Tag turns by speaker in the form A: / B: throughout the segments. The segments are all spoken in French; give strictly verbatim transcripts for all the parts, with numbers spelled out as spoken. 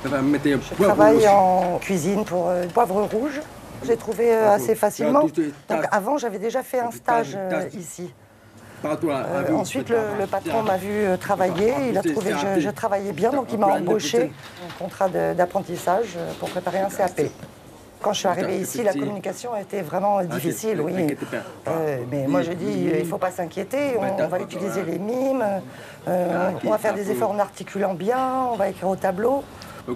A: Je travaille en cuisine pour euh, poivre rouge. J'ai trouvé euh, assez facilement. Donc avant, j'avais déjà fait un stage euh, ici. Euh, ensuite, le, le patron m'a vu euh, travailler. Il a trouvé que je, je travaillais bien, donc il m'a embauché un contrat d'apprentissage pour préparer un C A P. Quand je suis arrivée ici, la communication a été vraiment difficile, oui. Euh, mais moi, je dis, il ne faut pas s'inquiéter, on, on va utiliser les mimes, euh, on va faire des efforts en articulant bien, on va écrire au tableau. Je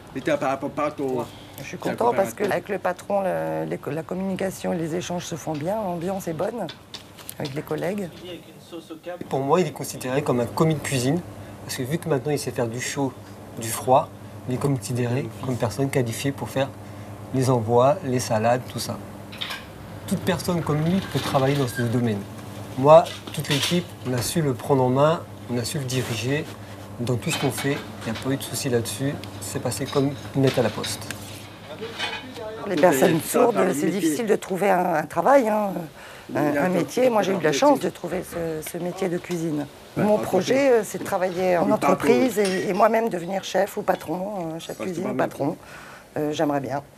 A: suis content parce qu'avec le patron, le, les, la communication et les échanges se font bien, l'ambiance est bonne avec les collègues.
B: Pour moi, il est considéré comme un commis de cuisine, parce que vu que maintenant il sait faire du chaud, du froid, il est considéré comme personne qualifiée pour faire les envois, les salades, tout ça. Toute personne comme lui peut travailler dans ce domaine. Moi, toute l'équipe, on a su le prendre en main, on a su le diriger. Dans tout ce qu'on fait, il n'y a pas eu de souci là-dessus. C'est passé comme une lettre à la poste.
A: Pour les personnes sourdes, c'est difficile de trouver un, un travail, hein, un, un métier. Moi, j'ai eu de la chance de trouver ce, ce métier de cuisine. Mon projet, c'est de travailler en entreprise et, et moi-même devenir chef ou patron, chef cuisine ou patron. Euh, J'aimerais bien.